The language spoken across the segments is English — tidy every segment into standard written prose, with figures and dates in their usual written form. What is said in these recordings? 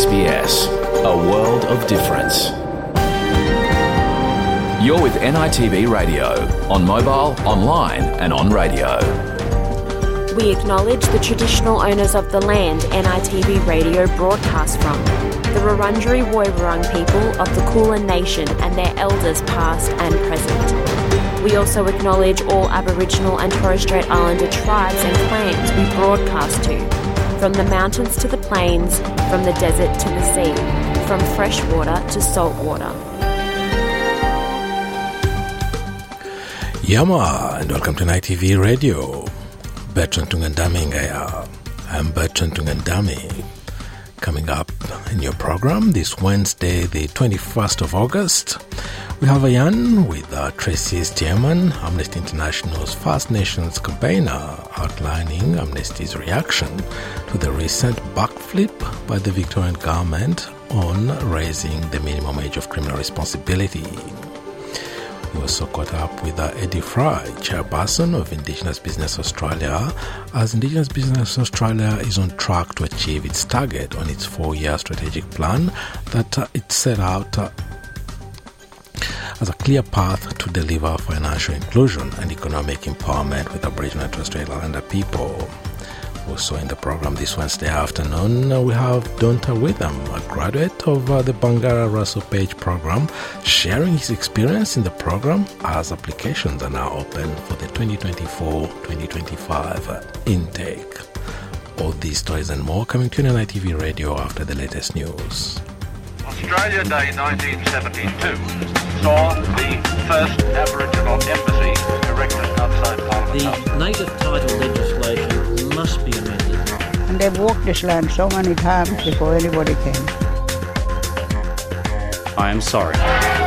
SBS, a world of difference. You're with NITV Radio, on mobile, online and on radio. We acknowledge the traditional owners of the land NITV Radio broadcasts from, the Wurundjeri Woiwurrung people of the Kulin Nation and their elders past and present. We also acknowledge all Aboriginal and Torres Strait Islander tribes and clans we broadcast to, from the mountains to the plains, from the desert to the sea, from fresh water to salt water. Yama, and welcome to NITV Radio. Bertrand Tungandame Ngaya. I'm Bertrand Tungandame. Coming up in your program this Wednesday, the 21st of August, we have Ayan with Tracy Stearman, Amnesty International's First Nations campaigner, outlining Amnesty's reaction to the recent backflip by the Victorian government on raising the minimum age of criminal responsibility. We also caught up with Eddie Fry, chairperson of Indigenous Business Australia, as Indigenous Business Australia is on track to achieve its target on its 4-year strategic plan that it set out as a clear path to deliver financial inclusion and economic empowerment with Aboriginal and Torres Strait Islander people. Also in the program this Wednesday afternoon, we have Donta Witham, a graduate of the Bangara Russell Page program, sharing his experience in the program as applications are now open for the 2024-2025 intake. All these stories and more coming to NITV Radio after the latest news. Australia Day 1972 saw the first Aboriginal embassy erected outside Parliament. The native title legislation must be amended. And they've walked this land so many times before anybody came. I am sorry.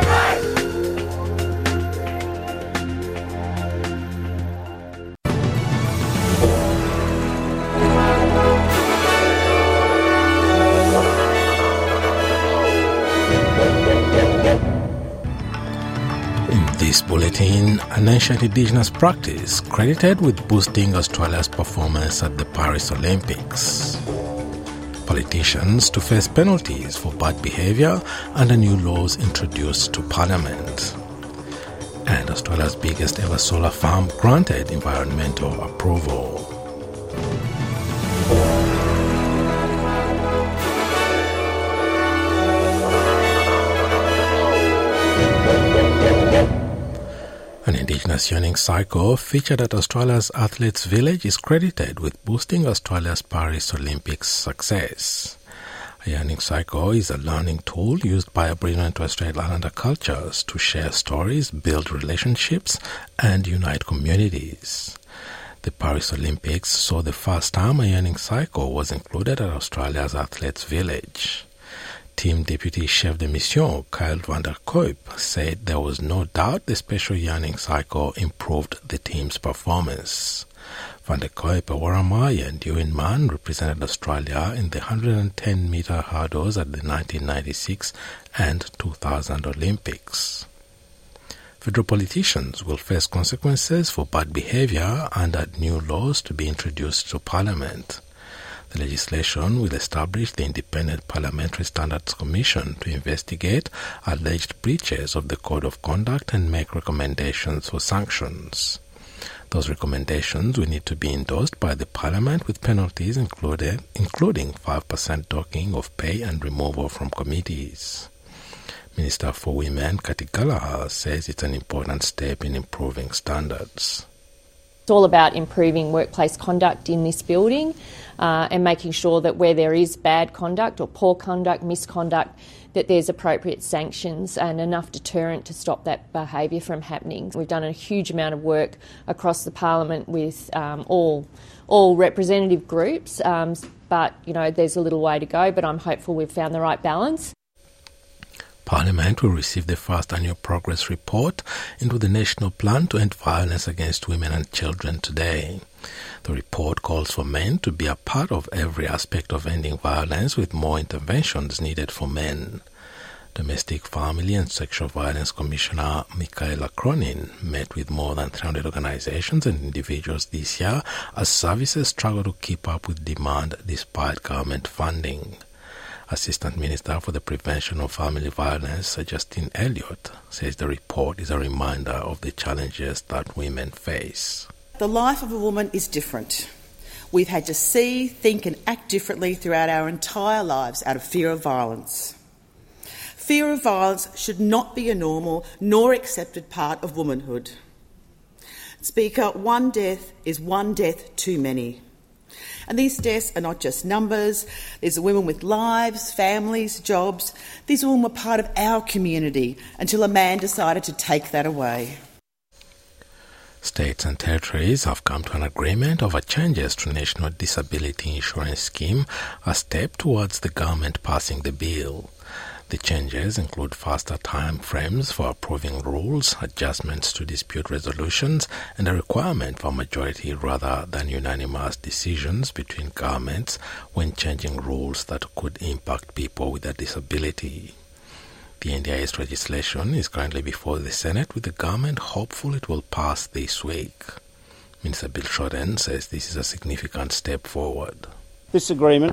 This bulletin, an ancient Indigenous practice credited with boosting Australia's performance at the Paris Olympics. Politicians to face penalties for bad behaviour under new laws introduced to Parliament. And Australia's biggest ever solar farm granted environmental approval. An Indigenous yearning cycle featured at Australia's Athletes Village is credited with boosting Australia's Paris Olympics success. A yearning cycle is a learning tool used by Aboriginal and Torres Strait Islander cultures to share stories, build relationships, and unite communities. The Paris Olympics saw the first time a yearning cycle was included at Australia's Athletes Village. Team Deputy Chef de Mission Kyle van der Koop said there was no doubt the special yearning cycle improved the team's performance. Van der Koop, a Warramaya and Yuin man, represented Australia in the 110-metre hurdles at the 1996 and 2000 Olympics. Federal politicians will face consequences for bad behaviour under new laws to be introduced to Parliament. The legislation will establish the Independent Parliamentary Standards Commission to investigate alleged breaches of the Code of Conduct and make recommendations for sanctions. Those recommendations will need to be endorsed by the Parliament with penalties including 5% docking of pay and removal from committees. Minister for Women Kati Gallagher says it's an important step in improving standards. It's all about improving workplace conduct in this building and making sure that where there is bad conduct or poor conduct, misconduct, that there's appropriate sanctions and enough deterrent to stop that behaviour from happening. We've done a huge amount of work across the Parliament with all representative groups, but there's a little way to go, but I'm hopeful we've found the right balance. Parliament will receive the first annual progress report into the National Plan to End Violence Against Women and Children today. The report calls for men to be a part of every aspect of ending violence, with more interventions needed for men. Domestic, Family and Sexual Violence Commissioner Michaela Cronin met with more than 300 organizations and individuals this year as services struggle to keep up with demand despite government funding. Assistant Minister for the Prevention of Family Violence, Justine Elliott, says the report is a reminder of the challenges that women face. The life of a woman is different. We've had to see, think and act differently throughout our entire lives out of fear of violence. Fear of violence should not be a normal nor accepted part of womanhood. Speaker, one death is one death too many. And these deaths are not just numbers. These are women with lives, families, jobs. These women were part of our community until a man decided to take that away. States and territories have come to an agreement over changes to National Disability Insurance Scheme, a step towards the government passing the bill. The changes include faster time frames for approving rules, adjustments to dispute resolutions, and a requirement for majority rather than unanimous decisions between governments when changing rules that could impact people with a disability. The NDIS legislation is currently before the Senate, with the government hopeful it will pass this week. Minister Bill Shorten says this is a significant step forward. This agreement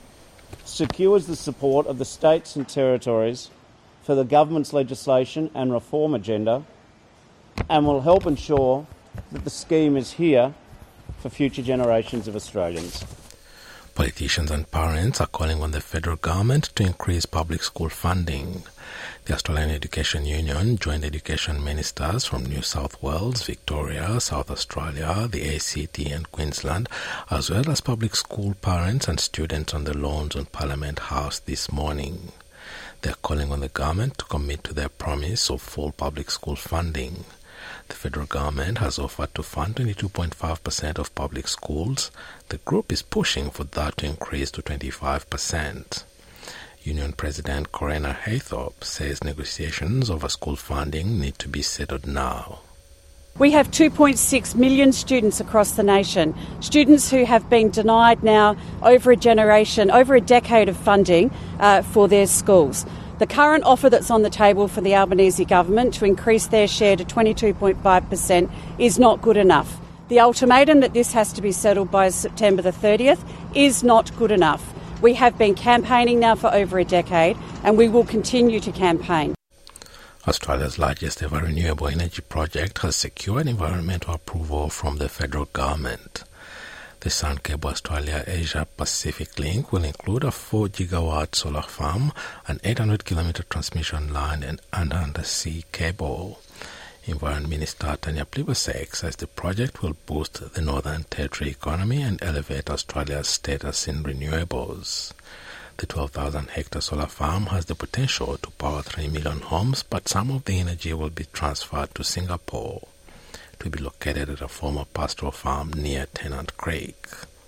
secures the support of the states and territories for the government's legislation and reform agenda and will help ensure that the scheme is here for future generations of Australians. Politicians and parents are calling on the federal government to increase public school funding. The Australian Education Union joined education ministers from New South Wales, Victoria, South Australia, the ACT and Queensland, as well as public school parents and students on the lawns on Parliament House this morning. They are calling on the government to commit to their promise of full public school funding. The federal government has offered to fund 22.5% of public schools. The group is pushing for that to increase to 25%. Union President Corena Haythorpe says negotiations over school funding need to be settled now. We have 2.6 million students across the nation, students who have been denied now over a generation, over a decade of funding for their schools. The current offer that's on the table for the Albanese government to increase their share to 22.5% is not good enough. The ultimatum that this has to be settled by September the 30th is not good enough. We have been campaigning now for over a decade and we will continue to campaign. Australia's largest ever renewable energy project has secured environmental approval from the federal government. The Sun Cable Australia Asia Pacific Link will include a 4 gigawatt solar farm, an 800-kilometre transmission line and an undersea cable. Environment Minister Tanya Plibersek says the project will boost the Northern Territory economy and elevate Australia's status in renewables. The 12,000-hectare solar farm has the potential to power 3 million homes, but some of the energy will be transferred to Singapore to be located at a former pastoral farm near Tennant Creek.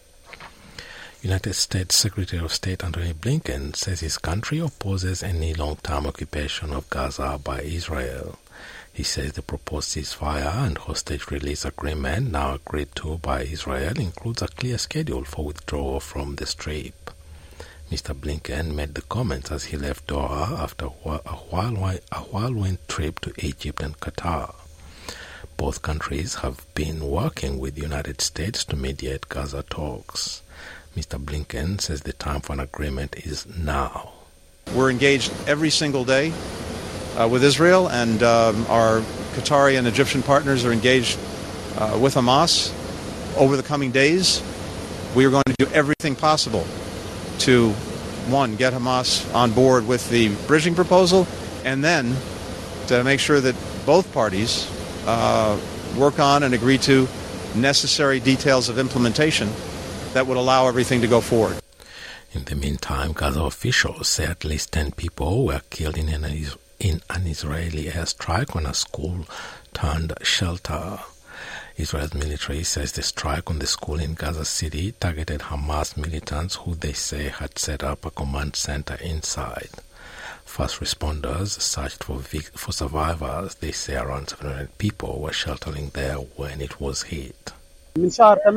United States Secretary of State Antony Blinken says his country opposes any long-term occupation of Gaza by Israel. He says the proposed ceasefire and hostage release agreement now agreed to by Israel includes a clear schedule for withdrawal from the Strip. Mr. Blinken made the comments as he left Doha after a whirlwind trip to Egypt and Qatar. Both countries have been working with the United States to mediate Gaza talks. Mr. Blinken says the time for an agreement is now. We're engaged every single day with Israel, and our Qatari and Egyptian partners are engaged with Hamas. Over the coming days, we are going to do everything possible to, one, get Hamas on board with the bridging proposal, and then to make sure that both parties work on and agree to necessary details of implementation that would allow everything to go forward. In the meantime, Gaza officials say at least 10 people were killed in an Israeli airstrike on a school-turned-shelter. Israel's military says the strike on the school in Gaza City targeted Hamas militants who they say had set up a command center inside. First responders searched for survivors. They say around 700 people were sheltering there when it was hit. Since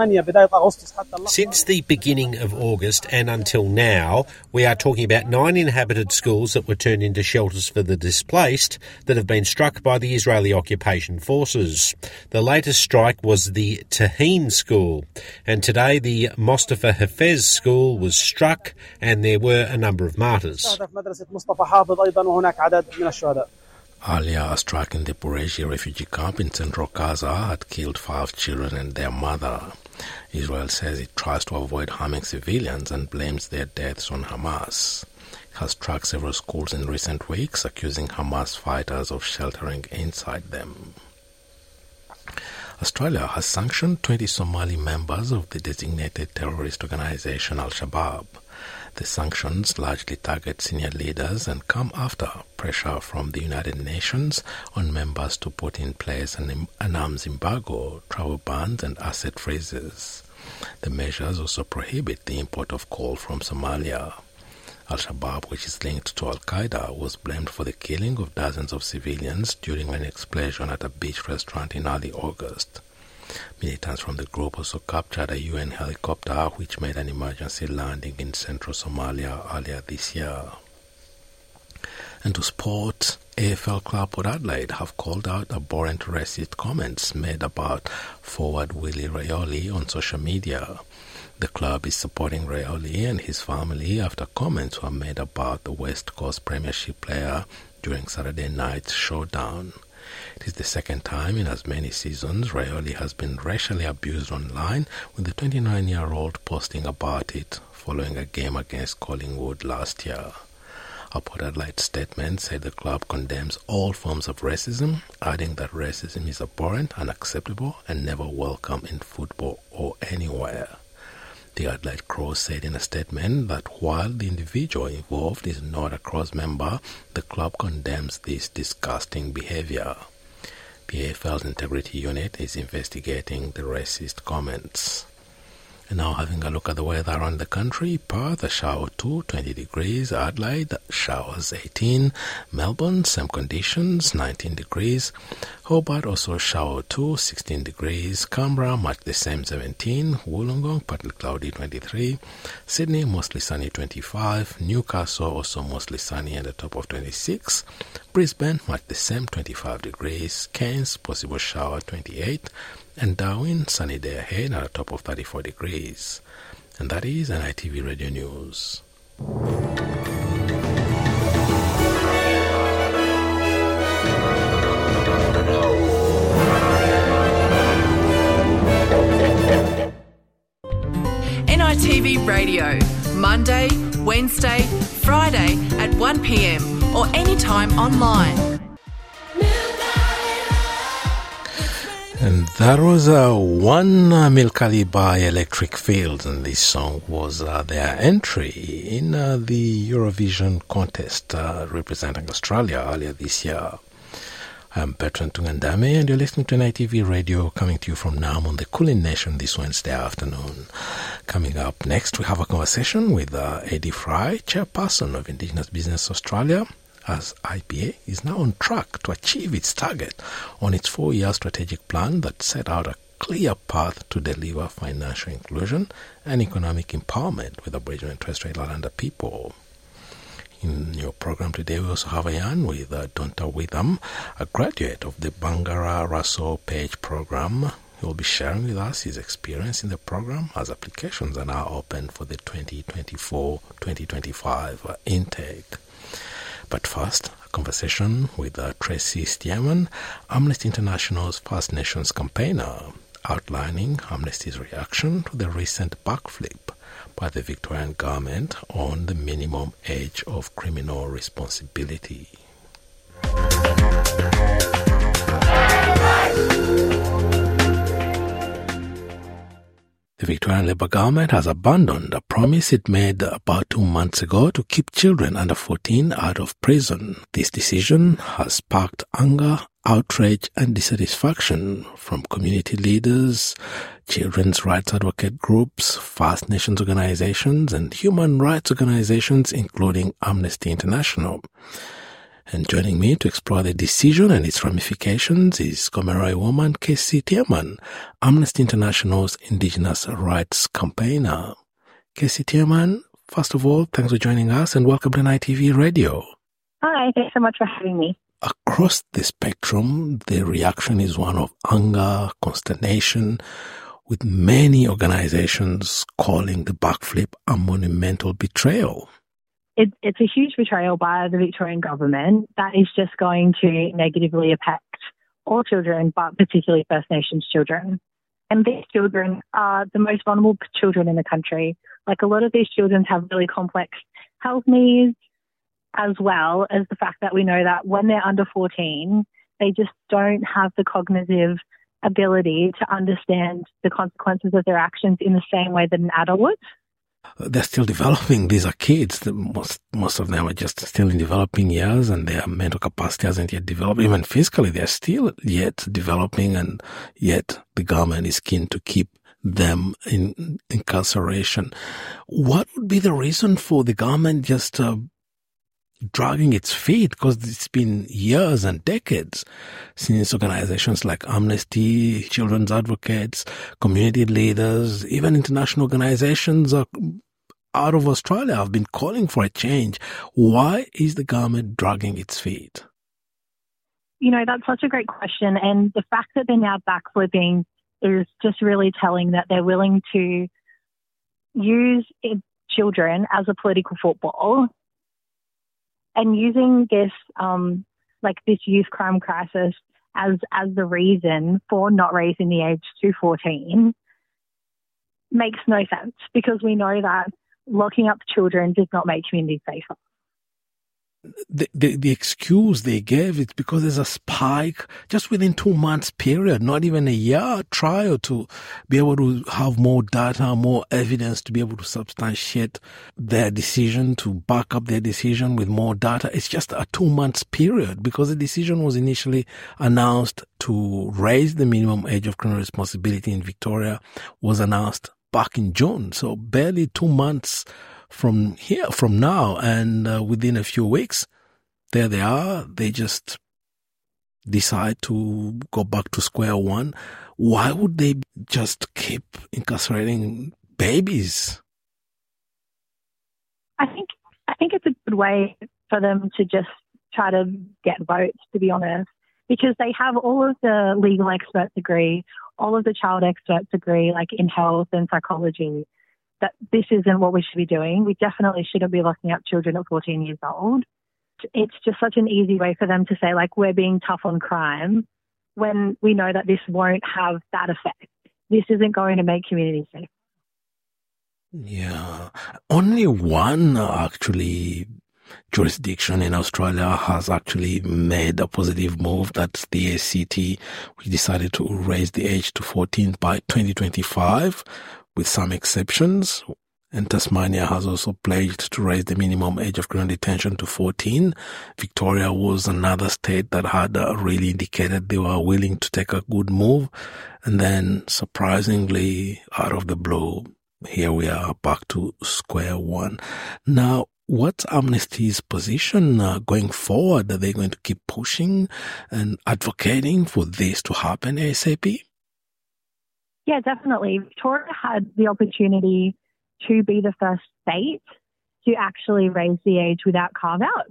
the beginning of August and until now, we are talking about 9 inhabited schools that were turned into shelters for the displaced that have been struck by the Israeli occupation forces. The latest strike was the Tahine school, and today the Mostafa Hafez school was struck, and there were a number of martyrs. Earlier, a strike in the Bureji refugee camp in central Gaza had killed 5 children and their mother. Israel says it tries to avoid harming civilians and blames their deaths on Hamas. It has struck several schools in recent weeks, accusing Hamas fighters of sheltering inside them. Australia has sanctioned 20 Somali members of the designated terrorist organization Al-Shabaab. The sanctions largely target senior leaders and come after pressure from the United Nations on members to put in place an arms embargo, travel bans and asset freezes. The measures also prohibit the import of coal from Somalia. Al-Shabaab, which is linked to Al-Qaeda, was blamed for the killing of dozens of civilians during an explosion at a beach restaurant in early August. Militants from the group also captured a UN helicopter which made an emergency landing in central Somalia earlier this year. And to sport, AFL club Port Adelaide have called out abhorrent racist comments made about forward Willie Rioli on social media. The club is supporting Rioli and his family after comments were made about the West Coast Premiership player during Saturday night's showdown. It is the second time in as many seasons Rioli has been racially abused online, with the 29-year-old posting about it following a game against Collingwood last year. A Port Adelaide statement said the club condemns all forms of racism, adding that racism is abhorrent, unacceptable and never welcome in football or anywhere. The Adelaide Crows said in a statement that while the individual involved is not a Crows member, the club condemns this disgusting behaviour. The AFL's Integrity Unit is investigating the racist comments. And now having a look at the weather around the country. Perth, a shower 2, 20 degrees. Adelaide, showers 18. Melbourne, same conditions, 19 degrees. Hobart, also shower 2, 16 degrees. Canberra, much the same, 17. Wollongong, partly cloudy, 23. Sydney, mostly sunny, 25. Newcastle, also mostly sunny at the top of 26. Brisbane, much the same, 25 degrees. Cairns, possible shower, 28. And Darwin, sunny day ahead at a top of 34 degrees. And that is NITV Radio News. NITV Radio, Monday, Wednesday, Friday at 1 p.m. or anytime online. And that was one Milkali by Electric Fields, and this song was their entry in the Eurovision contest representing Australia earlier this year. I'm Bertrand Tungandame, and you're listening to NITV Radio, coming to you from Naarm on the Kulin Nation this Wednesday afternoon. Coming up next, we have a conversation with Eddie Fry, chairperson of Indigenous Business Australia, as IPA is now on track to achieve its target on its 4-year strategic plan that set out a clear path to deliver financial inclusion and economic empowerment with Aboriginal and Torres Strait Islander people. In your program today, we also have a yarn with Donta Witham, a graduate of the Bangara Russell Page program. He will be sharing with us his experience in the program as applications are now open for the 2024-2025 intake. But first, a conversation with Tracy Stearman, Amnesty International's First Nations campaigner, outlining Amnesty's reaction to the recent backflip by the Victorian government on the minimum age of criminal responsibility. The Victorian Labour government has abandoned a promise it made about 2 months ago to keep children under 14 out of prison. This decision has sparked anger, outrage and dissatisfaction from community leaders, children's rights advocate groups, First Nations organizations and human rights organizations, including Amnesty International. And joining me to explore the decision and its ramifications is Gomeroi woman Casey Tierman, Amnesty International's Indigenous rights campaigner. Casey Tierman, first of all, thanks for joining us and welcome to NITV Radio. Hi, thanks so much for having me. Across the spectrum, the reaction is one of anger, consternation, with many organizations calling the backflip a monumental betrayal. It's a huge betrayal by the Victorian government that is just going to negatively impact all children, but particularly First Nations children. And these children are the most vulnerable children in the country. Like, a lot of these children have really complex health needs, as well as the fact that we know that when they're under 14, they just don't have the cognitive ability to understand the consequences of their actions in the same way that an adult would. They're still developing. These are kids. Most of them are just still in developing years, and their mental capacity hasn't yet developed. Even physically, they're still yet developing, and yet the government is keen to keep them in incarceration. What would be the reason for the government just dragging its feet? Because it's been years and decades since organizations like Amnesty, children's advocates, community leaders, even international organizations out of Australia have been calling for a change. Why is the government dragging its feet? You know, that's such a great question. And the fact that they're now backflipping is just really telling that they're willing to use children as a political football. And using this, this youth crime crisis as the reason for not raising the age to 14 makes no sense, because we know that locking up children does not make communities safer. The excuse they gave is because there's a spike just within 2 months period, not even a year trial, to be able to have more data, more evidence to be able to substantiate their decision, to back up their decision with more data. It's just a 2 months period, because the decision was initially announced to raise the minimum age of criminal responsibility in Victoria, was announced back in June. So barely 2 months from now, and within a few weeks, there they are. They just decide to go back to square one. Why would they just keep incarcerating babies? I think it's a good way for them to just try to get votes, to be honest, because they have all of the legal experts agree, all of the child experts agree, like in health and psychology, that this isn't what we should be doing. We definitely shouldn't be locking up children at 14 years old. It's just such an easy way for them to say, like, we're being tough on crime, when we know that this won't have that effect. This isn't going to make communities safe. Yeah. Only one jurisdiction in Australia has actually made a positive move. That's the ACT, which decided to raise the age to 14 by 2025. with some exceptions. And Tasmania has also pledged to raise the minimum age of criminal detention to 14. Victoria was another state that had really indicated they were willing to take a good move. And then, surprisingly, out of the blue, here we are back to square one. Now, what's Amnesty's position going forward? Are they going to keep pushing and advocating for this to happen ASAP? Yeah, definitely. Victoria had the opportunity to be the first state to actually raise the age without carve-outs.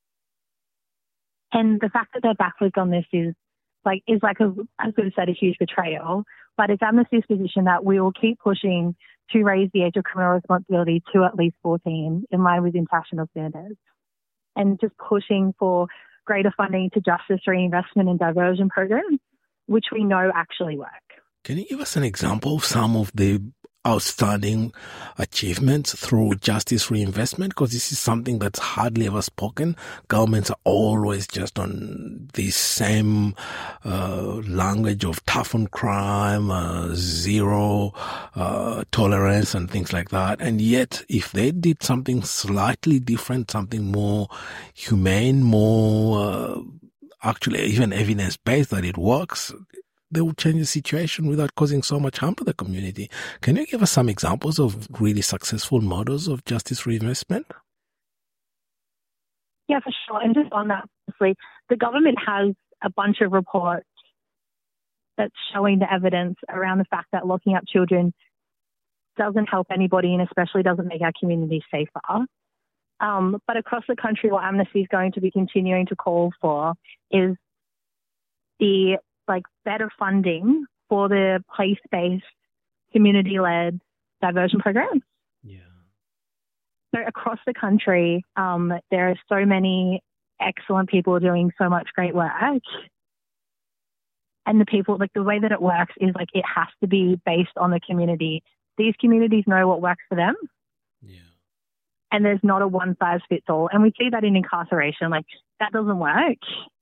And the fact that they're backwards on this is as we've said, a huge betrayal. But it's Amnesty's position that we will keep pushing to raise the age of criminal responsibility to at least 14 in line with international standards. And just pushing for greater funding to justice reinvestment and diversion programs, which we know actually work. Can you give us an example of some of the outstanding achievements through justice reinvestment? Because this is something that's hardly ever spoken. Governments are always just on the same language of tough on crime, zero tolerance and things like that. And yet, if they did something slightly different, something more humane, more actually even evidence-based that it works, they will change the situation without causing so much harm to the community. Can you give us some examples of really successful models of justice reinvestment? Yeah, for sure. And just on that, obviously, the government has a bunch of reports that's showing the evidence around the fact that locking up children doesn't help anybody and especially doesn't make our communities safer. But across the country, what Amnesty is going to be continuing to call for is the better funding for the place-based, community-led diversion programs. Yeah. So across the country, there are so many excellent people doing so much great work. And the people, the way that it works is it has to be based on the community. These communities know what works for them. Yeah. And there's not a one-size-fits-all. And we see that in incarceration. That doesn't work.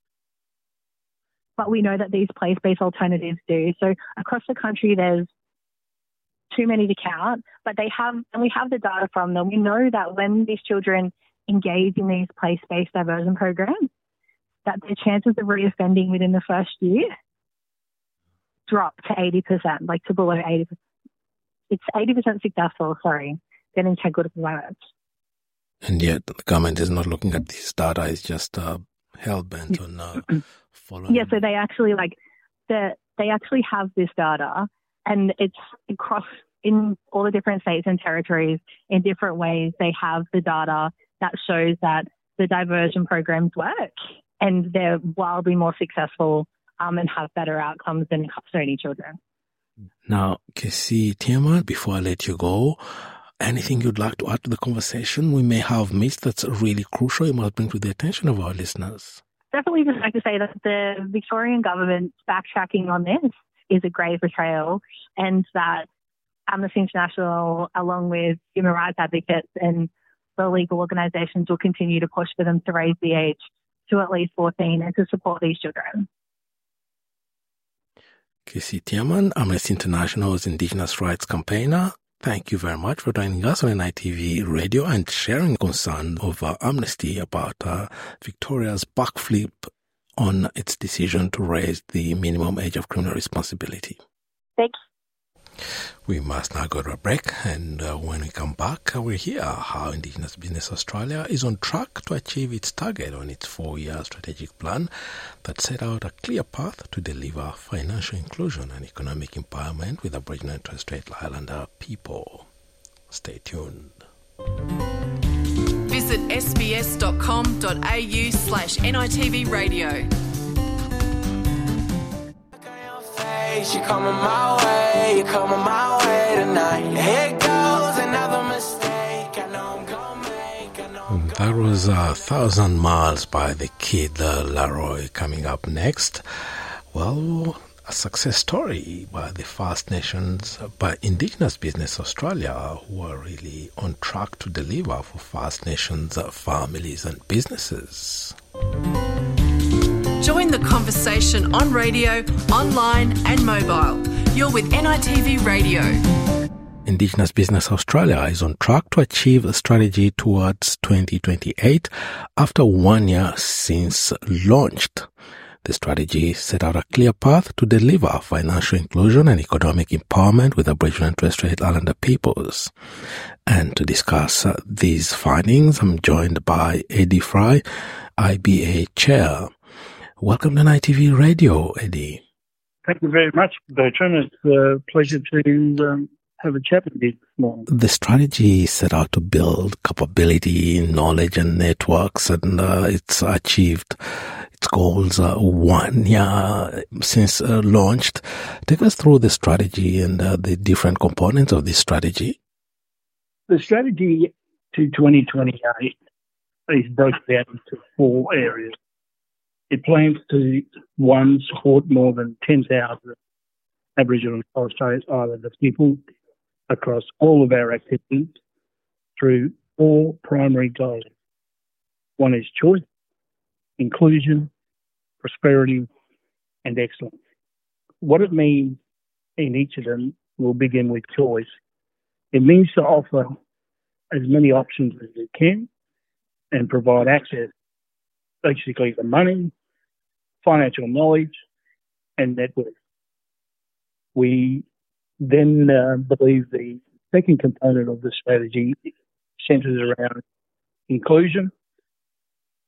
But we know that these place-based alternatives do. So across the country, there's too many to count, but we have the data from them. We know that when these children engage in these place-based diversion programs, that their chances of reoffending within the first year drop to 80%, to below 80%. It's 80% successful, getting tangled up in my words. And yet the government is not looking at this data, it's just hell-bent on following. Yeah, so they actually they actually have this data, and it's across in all the different states and territories in different ways. They have the data that shows that the diversion programs work and they're wildly more successful and have better outcomes than custody children. Now, Casey Tiemann, before I let you go, anything you'd like to add to the conversation we may have missed that's really crucial you must bring to the attention of our listeners? Definitely just like to say that the Victorian government's backtracking on this is a grave betrayal, and that Amnesty International, along with human rights advocates and the legal organisations, will continue to push for them to raise the age to at least 14 and to support these children. Casey Tiemann, Amnesty International's Indigenous rights campaigner, thank you very much for joining us on NITV Radio and sharing concern over Amnesty about Victoria's backflip on its decision to raise the minimum age of criminal responsibility. Thank you. We must now go to a break, and when we come back, we'll hear how Indigenous Business Australia is on track to achieve its target on its 4-year strategic plan that set out a clear path to deliver financial inclusion and economic empowerment with Aboriginal and Torres Strait Islander people. Stay tuned. Visit sbs.com.au/NITV radio. You're coming my way, you're coming my way tonight. Here goes another mistake. I know I'm gonna make. That was 1,000 Miles by the Kid Laroi. Coming up next, well, a success story by the First Nations, by Indigenous Business Australia, who are really on track to deliver for First Nations families and businesses. Join the conversation on radio, online and mobile. You're with NITV Radio. Indigenous Business Australia is on track to achieve a strategy towards 2028 after 1 year since launched. The strategy set out a clear path to deliver financial inclusion and economic empowerment with Aboriginal and Torres Strait Islander peoples. And to discuss these findings, I'm joined by Eddie Fry, IBA Chair. Welcome to NITV Radio, Eddie. Thank you very much, Bertrand. It's a pleasure to have a chat with you this morning. The strategy set out to build capability, knowledge and networks, and it's achieved its goals 1 year since launched. Take us through the strategy and the different components of this strategy. The strategy to 2028 is broken down into 4 areas. It plans to, 1, support more than 10,000 Aboriginal and Torres Strait Islander people across all of our activities through 4 primary goals. 1 is choice, inclusion, prosperity, and excellence. What it means in each of them, we'll begin with choice. It means to offer as many options as we can and provide access, basically to money, financial knowledge, and network. We then believe the second component of the strategy centres around inclusion.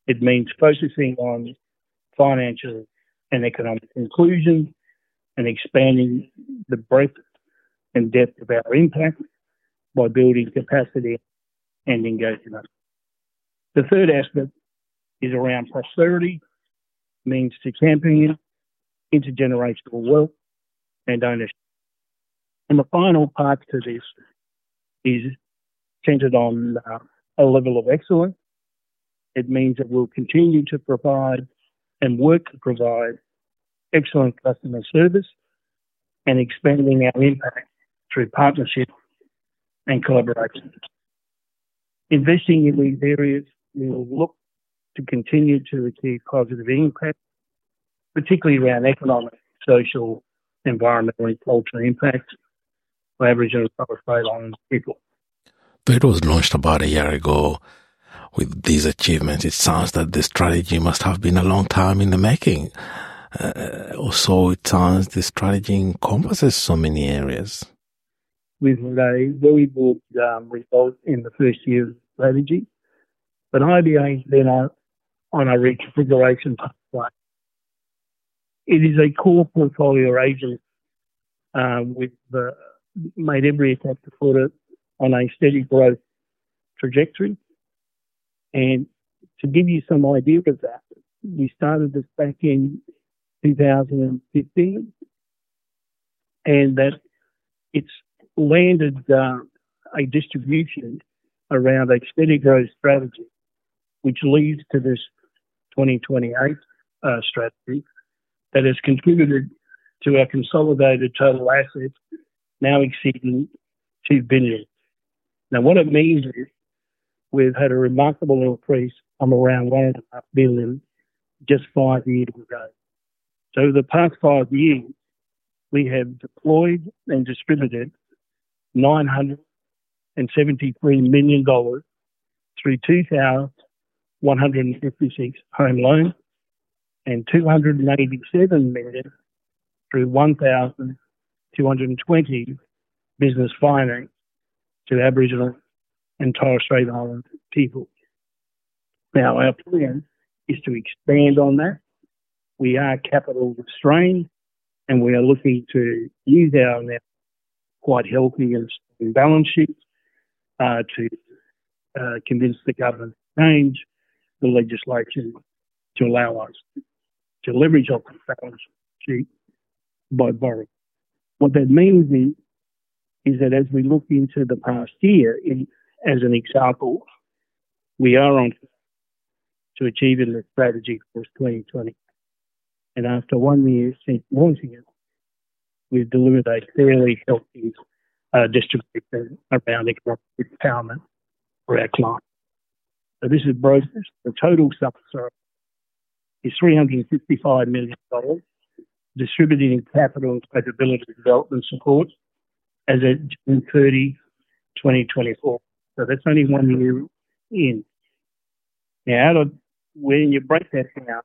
It means focusing on financial and economic inclusion and expanding the breadth and depth of our impact by building capacity and engagement. The third aspect is around prosperity, means to champion intergenerational wealth and ownership. And the final part to this is centred on a level of excellence. It means that we'll continue to provide and work to provide excellent customer service and expanding our impact through partnership and collaboration. Investing in these areas, we will look to continue to achieve positive impact, particularly around economic, social, environmental and cultural impacts for Aboriginal and Torres Strait Islander people. Though it was launched about a year ago, with these achievements, it sounds that the strategy must have been a long time in the making. Also, it sounds the strategy encompasses so many areas. We've had a very good result in the first year of the strategy, but IBA has been on a reconfiguration pathway. It is a core portfolio agent with made every attempt to put it on a steady growth trajectory. And to give you some idea of that, we started this back in 2015, and that it's landed a distribution around a steady growth strategy, which leads to this 2028 strategy that has contributed to our consolidated total assets now exceeding $2 billion. Now, what it means is we've had a remarkable increase from around $1.5 billion just 5 years ago. So over the past 5 years, we have deployed and distributed $973 million through 2,156 home loans and $287 million through 1,220 business finance to Aboriginal and Torres Strait Islander people. Now, our plan is to expand on that. We are capital restrained, and we are looking to use our now quite healthy and balance sheet to convince the government to change the legislation to allow us to leverage off the balance sheet by borrowing. What that means is that as we look into the past year, as an example, we are on to achieving the strategy for 2020. And after 1 year since launching it, we've delivered a fairly healthy distribution around economic empowerment for our clients. So this is broken. The total sum is $355 million, distributed in capital and capability development support as at June 30, 2024. So that's only 1 year in. Now, when you break that down,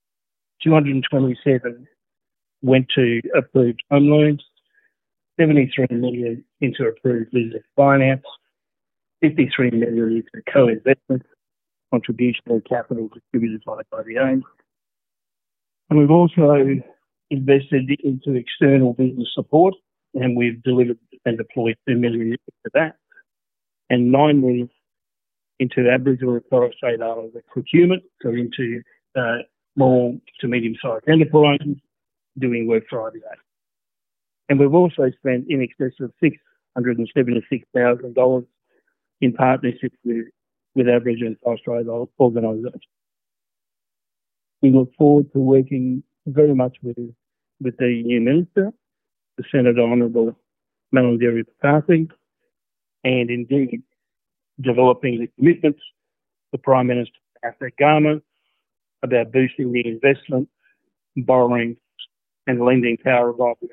227 went to approved home loans, 73 million into approved business finance, 53 million into co-investment, contribution and capital distributed by IBA. And we've also invested into external business support, and we've delivered and deployed 2 million into that, and 9 million into Aboriginal and Torres Strait Islander procurement, so into small to medium-sized enterprises doing work for IBA. And we've also spent in excess of $676,000 in partnership with Aboriginal and Torres Strait Islander organisations. We look forward to working very much with the new Minister, the Senator Honourable Malarndirri McCarthy, and indeed developing the commitments the Prime Minister Arthur Garner about boosting the investment, borrowing and lending power of IBA.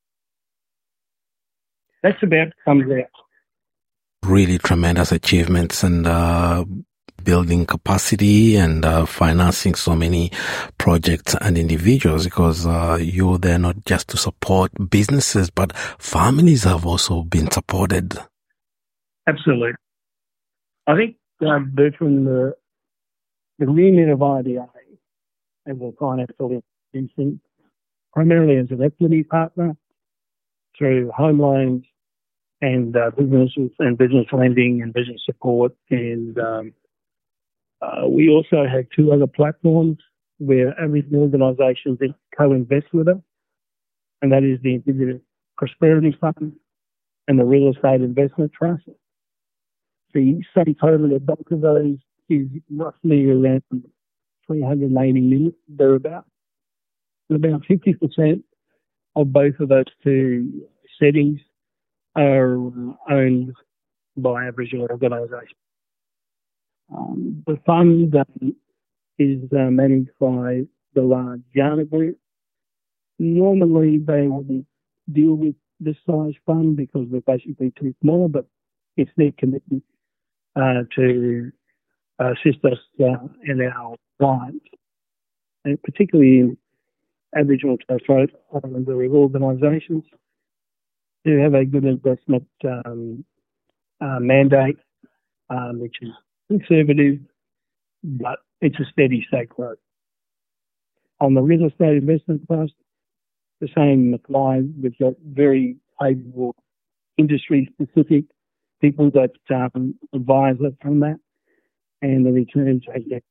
That's about comes out. Really tremendous achievements and building capacity and financing so many projects and individuals, because you're there not just to support businesses, but families have also been supported. Absolutely. I think, Bertrand, the remit of IBA and will financial institutions primarily as an equity partner through home loans and businesses and business lending and business support. And we also have two other platforms where Aboriginal organisations co-invest with us, and that is the Indigenous Prosperity Fund and the Real Estate Investment Trust. The sum total of both of those is roughly around 380 million, thereabouts. About 50% of both of those two settings are owned by Aboriginal organisations. The fund is managed by the large Yana Group. Normally they wouldn't deal with this size fund because we're basically too small, but it's their commitment to assist us and our clients, and particularly in Aboriginal Torres Strait Islander organisations who have a good investment mandate, which is conservative, but it's a steady state growth. On the Real Estate Investment Trust, the same applies. We've got very favourable industry-specific people that advise us on that, and the returns they get,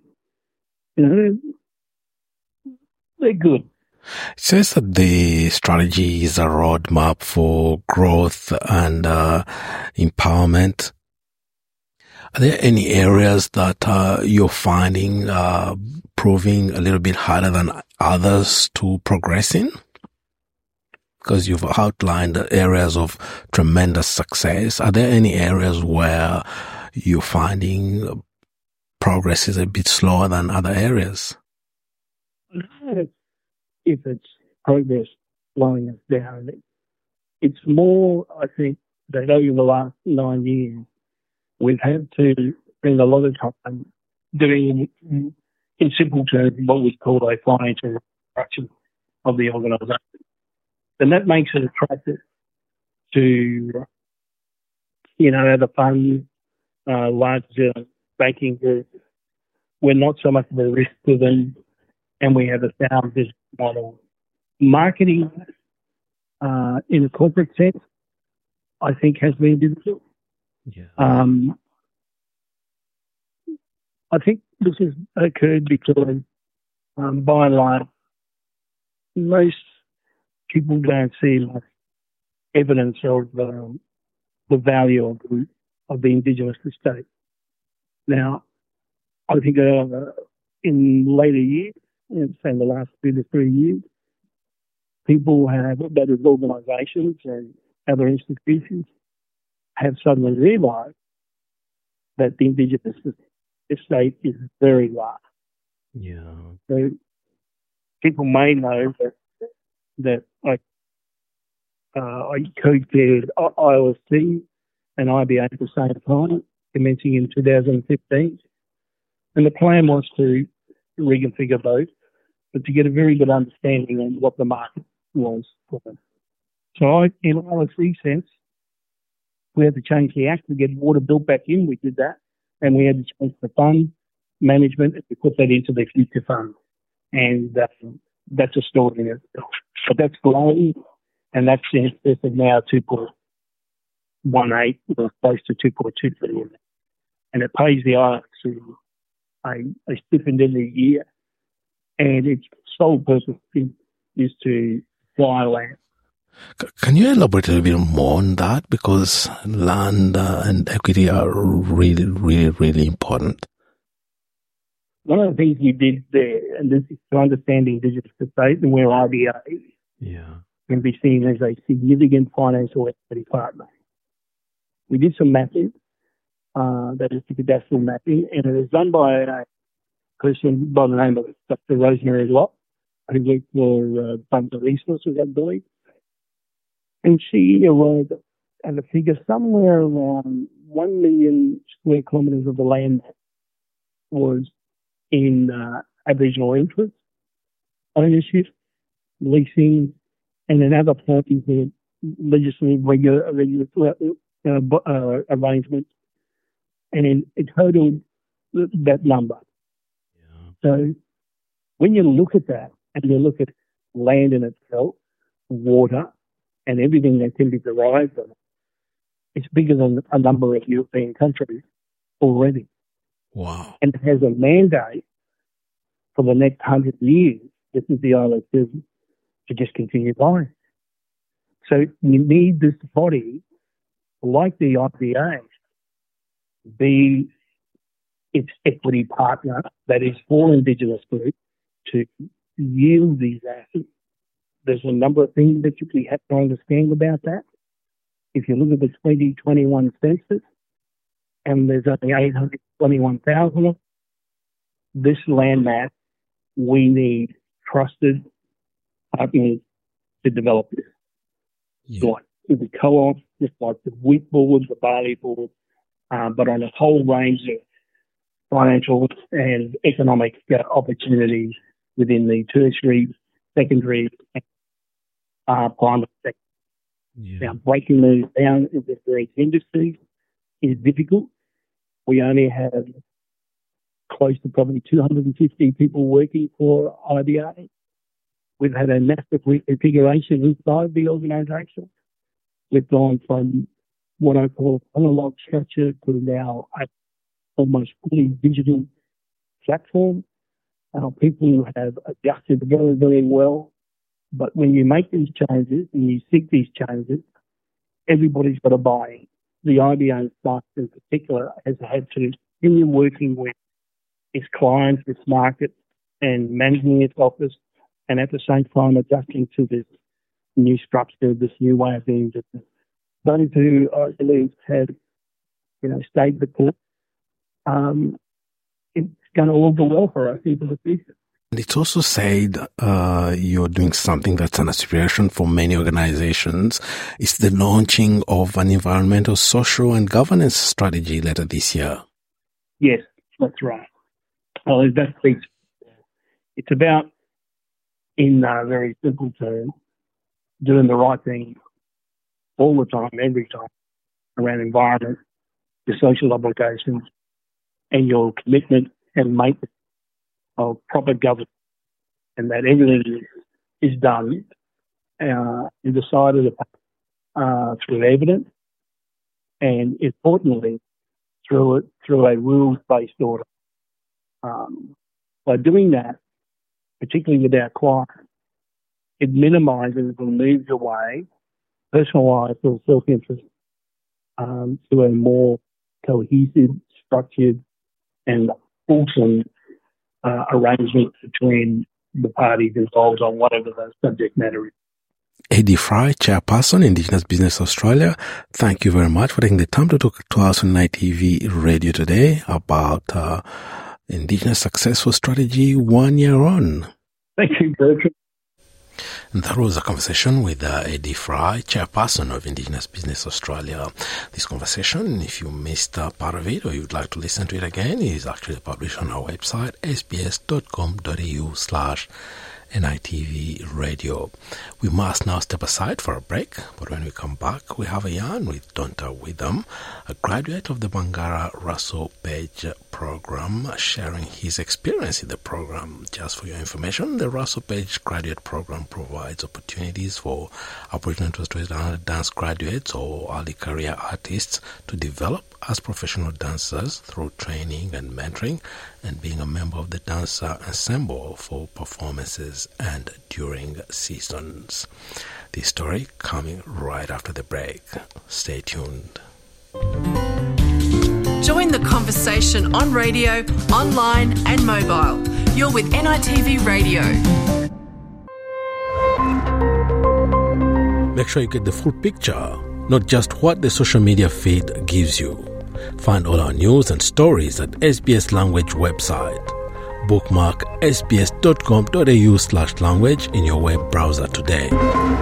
they're good. It says that the strategy is a roadmap for growth and empowerment. Are there any areas that you're finding proving a little bit harder than others to progress in? Because you've outlined areas of tremendous success. Are there any areas where you're finding progress is a bit slower than other areas? If it's progress slowing us down, it's more, I think, that over the last 9 years, we've had to spend a lot of time doing, in simple terms, what we call a financial restructure of the organisation. And that makes it attractive to, other funds, larger banking groups. We're not so much of a risk to them, and we have a sound business model. Marketing, in a corporate sense, I think has been difficult. Yeah. I think this has occurred because, by and large, most people don't see much evidence of the value of the Indigenous estate. Now, I think in later years, say in the last 2 to 3 years, people that is organisations and other institutions, have suddenly realised that the Indigenous estate is very large. Yeah. So people may know that I co-chaired ILSC and IBA at the same time, commencing in 2015. And the plan was to reconfigure both, but to get a very good understanding of what the market was for them. So in ILSC sense, we had to change the act to get water built back in. We did that. And we had to change the fund management and we put that into the future fund. And that's a story in itself. But that's growing, and that's in excess of now 2.18, or close to 2.2 billion. And it pays the ILSC a stipend every year. And its sole purpose is to buy land. Can you elaborate a little bit more on that? Because land and equity are really, really, really important. One of the things we did there, and this is to understand the Indigenous estate and where IBA can be seen as a significant financial equity partner. We did some mapping, that is the cadastral mapping, and it was done by a person by the name of Dr. Rosemary Lott, who worked for Bunker Resources, I believe. And she arrived at a figure somewhere around 1 million square kilometres of the land was in Aboriginal interest, ownership, leasing, and another part is the legislative arrangements. And it totaled that number. So when you look at that and you look at land in itself, water, and everything that can be derived from it, it's bigger than a number of European countries already. Wow. And it has a mandate for the next 100 years, this is the ILO says, to just continue buying. So you need this body, like the IBA, be its equity partner that is for Indigenous groups to yield these assets. There's a number of things that we have to understand about that. If you look at the 2021 census, and there's only 821,000 of them, this land mass, we need trusted partners to develop this. Yeah. Like the co-ops, just like the wheat board, the barley board, but on a whole range of financial and economic opportunities within the tertiary, secondary, and primary sector. Yeah. Now, breaking these down into various industries is difficult. We only have close to probably 250 people working for IBA. We've had a massive reconfiguration inside the organisation. We've gone from what I call analog structure to now a almost fully digital platform. Our people have adjusted very, very well. But when you make these changes and you seek these changes, everybody's got to buy in. The IBA staff in particular has had to continue working with its clients, its market, and managing its office, and at the same time adjusting to this new structure, this new way of doing business. Those who, I believe, have, stayed the course, it's going to all go well for us into the future. And it's also said you're doing something that's an aspiration for many organizations. It's the launching of an environmental, social, and governance strategy later this year. Yes, that's right. Well, that speaks. It's about, in very simple terms, doing the right thing all the time, every time, around environment, your social obligations, and your commitment and maintenance of proper governance, and that everything is done and decided through evidence, and importantly, through a rules-based order. By doing that, particularly with our clients, it minimises and moves away personalised or self-interest to a more cohesive, structured, and fulsome arrangement between the parties involved on whatever the subject matter is. Eddie Fry, Chairperson, Indigenous Business Australia, thank you very much for taking the time to talk to us on NITV Radio today about Indigenous Successful Strategy 1 year on. Thank you, Bertrand. And that was a conversation with Eddie Fry, Chairperson of Indigenous Business Australia. This conversation, if you missed part of it or you'd like to listen to it again, is actually published on our website, sbs.com.au/NITV Radio. We must now step aside for a break, but when we come back, we have a yarn with Donta Witham, a graduate of the Bangara Russell Page program, sharing his experience in the program. Just for your information, the Russell Page graduate program provides opportunities for Aboriginal and Torres Strait dance graduates or early career artists to develop as professional dancers through training and mentoring, and being a member of the dancer ensemble for performances and during seasons. This story coming right after the break. Stay tuned. Join the conversation on radio, online and mobile. You're with NITV Radio. Make sure you get the full picture, not just what the social media feed gives you. Find all our news and stories at SBS Language website. Bookmark sbs.com.au/language in your web browser today.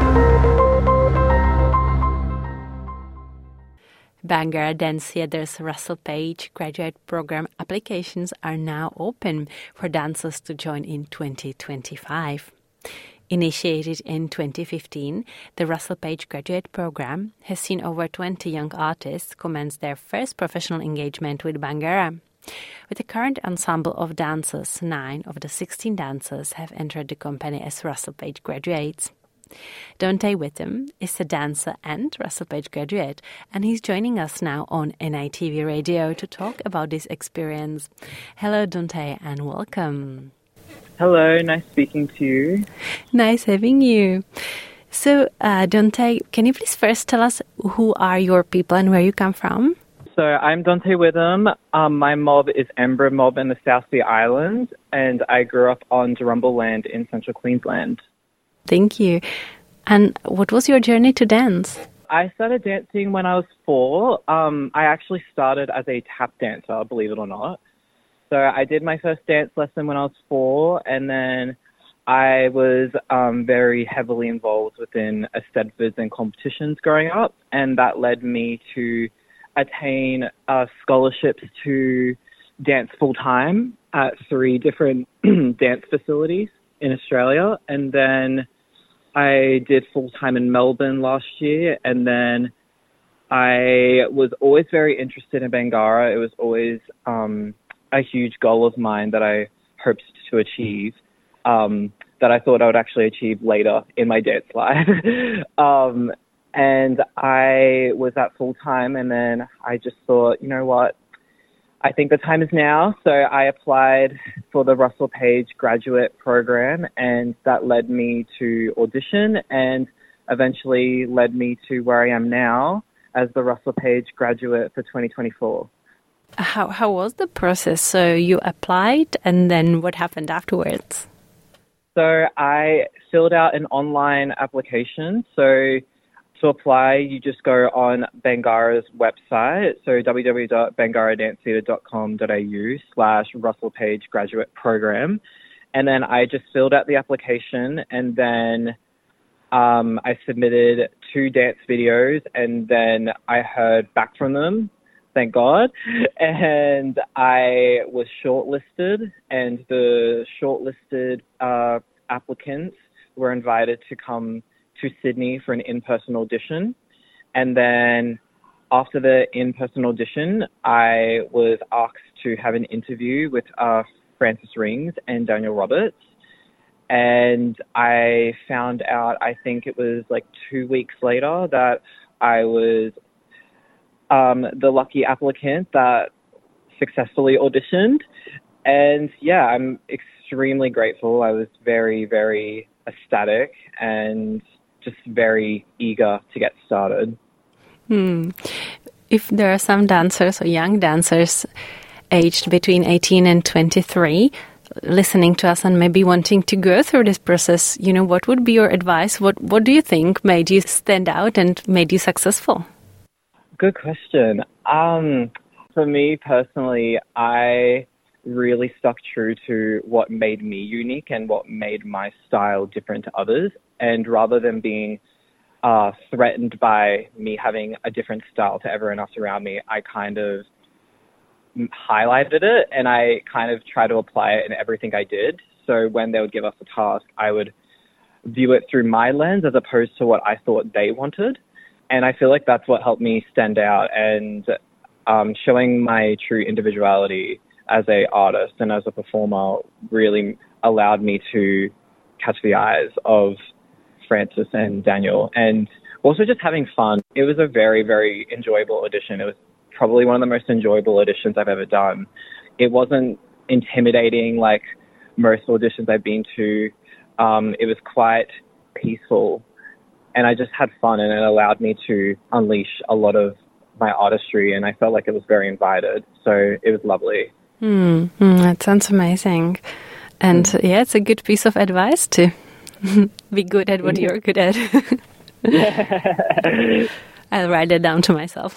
Bangara Dance Theatre's Russell Page graduate program applications are now open for dancers to join in 2025. Initiated in 2015, the Russell Page graduate program has seen over 20 young artists commence their first professional engagement with Bangara. With the current ensemble of dancers, 9 of the 16 dancers have entered the company as Russell Page graduates. Dante Witham is a dancer and Russell Page graduate, and he's joining us now on NITV Radio to talk about this experience. Hello, Dante, and welcome. Hello, nice speaking to you. Nice having you. So, Dante, can you please first tell us who are your people and where you come from? So, I'm Dante Witham. My mob is Embra Mob in the South Sea Islands, and I grew up on Durumba land in central Queensland. Thank you. And what was your journey to dance? I started dancing when I was 4. I actually started as a tap dancer, believe it or not. So I did my first dance lesson when I was 4, and then I was very heavily involved within Eisteddfods and competitions growing up, and that led me to attain scholarships to dance full-time at 3 different dance facilities in Australia, and then I did full-time in Melbourne last year, and then I was always very interested in Bangarra. It was always a huge goal of mine that I hoped to achieve, that I thought I would actually achieve later in my dance life. And I was at full-time, and then I just thought, you know what, I think the time is now. So I applied for the Russell Page graduate program, and that led me to audition and eventually led me to where I am now as the Russell Page graduate for 2024. How was the process? So you applied, and then what happened afterwards? So I filled out an online application. So to apply, you just go on Bangarra's website, so www.bangarradancetheatre.com.au/Russell Page Graduate Program. And then I just filled out the application, and then I submitted 2 dance videos, and then I heard back from them, thank God, and I was shortlisted, and the shortlisted applicants were invited to come to Sydney for an in-person audition. And then after the in-person audition, I was asked to have an interview with Francis Rings and Daniel Roberts. And I found out, I think it was like 2 weeks later, that I was the lucky applicant that successfully auditioned. And yeah, I'm extremely grateful. I was very, very ecstatic and just very eager to get started. If there are some dancers or young dancers aged between 18 and 23 listening to us and maybe wanting to go through this process, you know, what would be your advice? What do you think made you stand out and made you successful? Good question. For me personally, I really stuck true to what made me unique and what made my style different to others. And rather than being threatened by me having a different style to everyone else around me, I kind of highlighted it, and I kind of try to apply it in everything I did. So when they would give us a task, I would view it through my lens as opposed to what I thought they wanted. And I feel like that's what helped me stand out, and showing my true individuality as an artist and as a performer really allowed me to catch the eyes of Francis and Daniel, and also just having fun. It was a very, very enjoyable audition. It was probably one of the most enjoyable auditions I've ever done. It wasn't intimidating like most auditions I've been to. It was quite peaceful, and I just had fun, and it allowed me to unleash a lot of my artistry, and I felt like it was very invited. So it was lovely. That sounds amazing. And yeah, it's a good piece of advice to be good at what you're good at. I'll write it down to myself.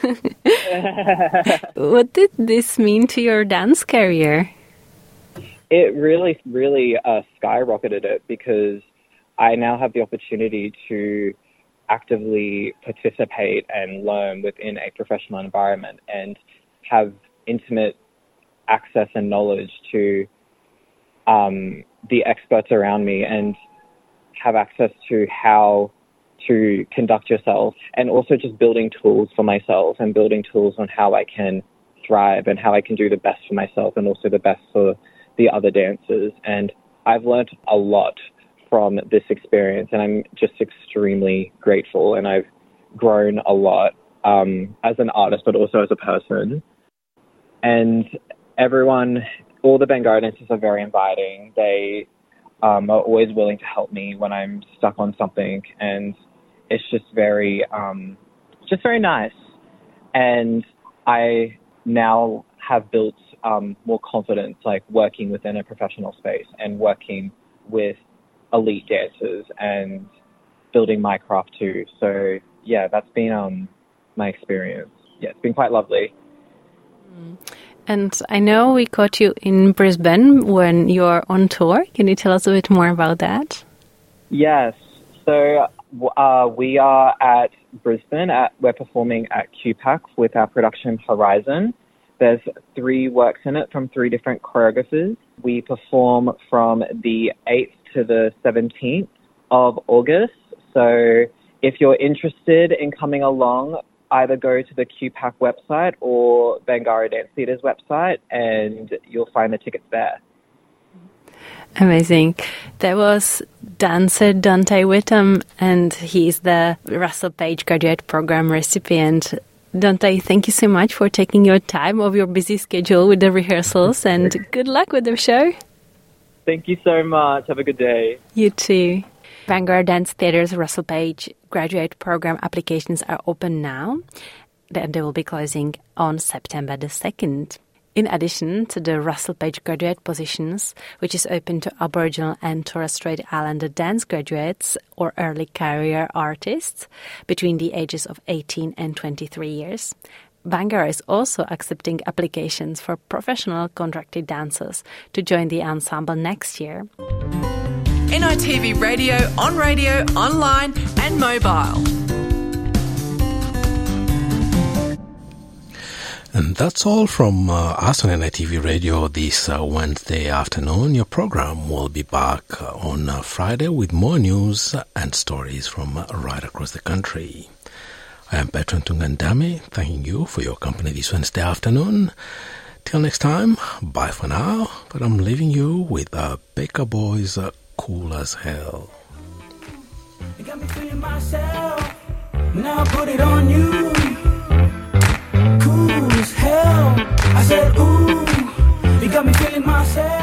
What did this mean to your dance career? It really, really skyrocketed it, because I now have the opportunity to actively participate and learn within a professional environment and have intimate access and knowledge to the experts around me, and have access to how to conduct yourself, and also just building tools for myself and building tools on how I can thrive and how I can do the best for myself and also the best for the other dancers. And I've learned a lot from this experience, and I'm just extremely grateful, and I've grown a lot as an artist, but also as a person. And everyone, all the Bangarra dancers are very inviting. They are always willing to help me when I'm stuck on something, and it's just very nice. And I now have built more confidence, like working within a professional space and working with elite dancers and building my craft too. So yeah, that's been my experience. Yeah, it's been quite lovely. And I know we caught you in Brisbane when you're on tour. Can you tell us a bit more about that? Yes. So we are at Brisbane. We're performing at QPAC with our production Horizon. There's 3 works in it from 3 different choreographers. We perform from the 8th to the 17th of August. So if you're interested in coming along, either go to the QPAC website or Bangarra Dance Theatre's website and you'll find the tickets there. Amazing. There was dancer Dante Whittam, and he's the Russell Page Graduate Program recipient. Dante, thank you so much for taking your time of your busy schedule with the rehearsals, and good luck with the show. Thank you so much. Have a good day. You too. Bangarra Dance Theatre's Russell Page Graduate Program applications are open now, and they will be closing on September the 2nd. In addition to the Russell Page graduate positions, which is open to Aboriginal and Torres Strait Islander dance graduates or early career artists between the ages of 18 and 23 years, Bangarra is also accepting applications for professional contracted dancers to join the ensemble next year. NITV Radio, online and mobile. And that's all from us on NITV Radio this Wednesday afternoon. Your program will be back on Friday with more news and stories from right across the country. I am Bertrand Tungandame, thanking you for your company this Wednesday afternoon. Till next time, bye for now, but I'm leaving you with Baker Boys Cool as Hell. You got me feeling myself, now put it on you. Cool as hell, I said ooh, you got me feeling myself.